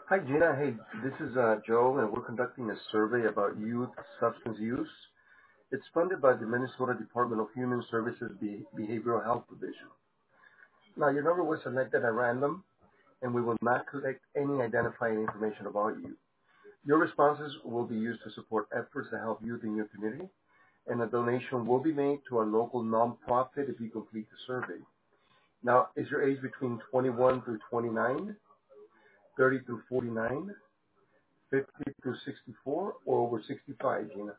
Hi, Gina. Hey, this is Joe, and we're conducting a survey about youth substance use. It's funded by the Minnesota Department of Human Services Behavioral Health Division. Now, your number was selected at random, and we will not collect any identifying information about you. Your responses will be used to support efforts to help youth in your community, and a donation will be made to a local nonprofit if you complete the survey. Now, is your age between 21 through 29, 30 through 49, 50 through 64, or over 65, Gina?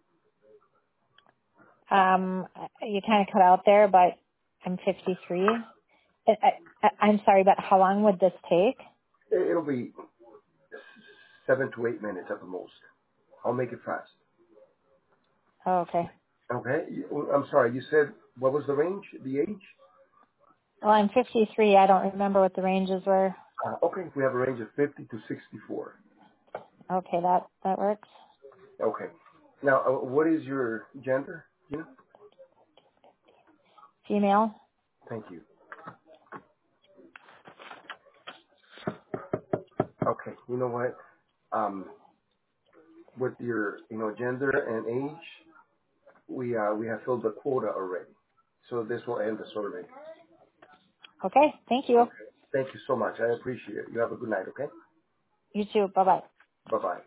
You kind of cut out there, but I'm 53. I'm sorry, but how long would this take? It'll be 7 to 8 minutes at the most. I'll make it fast. Oh, okay. Okay? I'm sorry, you said, what was the range, the age? Well, I'm 53. I don't remember what the ranges were. Okay, we have a range of 50 to 64. Okay, that works. Okay. Now, what is your gender, Gina? Female. Thank you. Okay, you know what? With your, gender and age, we have filled the quota already. So this will end the survey. Okay, thank you. Okay. Thank you so much. I appreciate it. You have a good night, okay? You too. Bye-bye. Bye-bye.